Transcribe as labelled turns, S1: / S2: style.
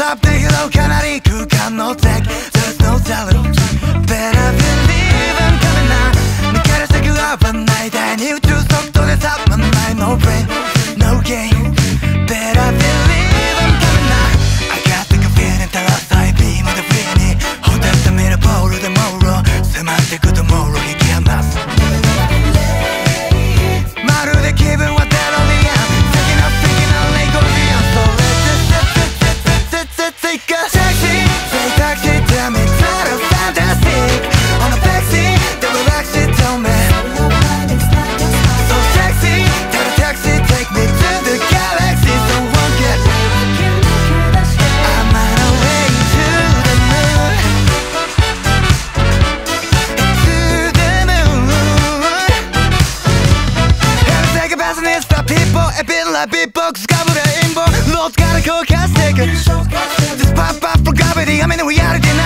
S1: up だけどかなり空間の敵 There's no telling Better believe I'm coming now 抜け出してく危ない第二宇宙速度でさまんない No brain, no game Better believe I'm coming now I got the feeling たらさいビームでフリーにほてったミラーボールでモーロー迫ってくとモーロー引き離すまるで気分はデロリアン先のフィギュアレイゴリアン So let's take a taxi Say taxi tell me that I'm fantastic On a taxi that relax it tell me So sexy tell the taxi take me to the galaxy So won't get I'm on a way to the moon To the moon Every second passing is the people A bit like beatbox ガブレインボーロードから降下していくJust pop up for gravity I'm in the reality